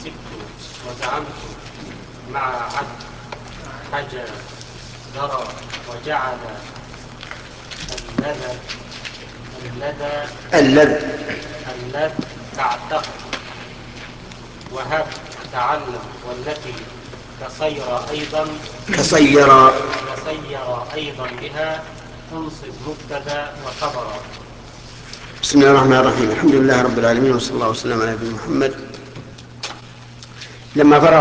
حسبت وزعمت مع عد حجر ذرى وجعل اللذ تعتقد وهب تعلم والتي كصير أيضا بها تنصب مبتدا وخبرا. بسم الله الرحمن الرحيم. الحمد لله رب العالمين، وصلى الله وسلم على نبينا محمد. لما فرغ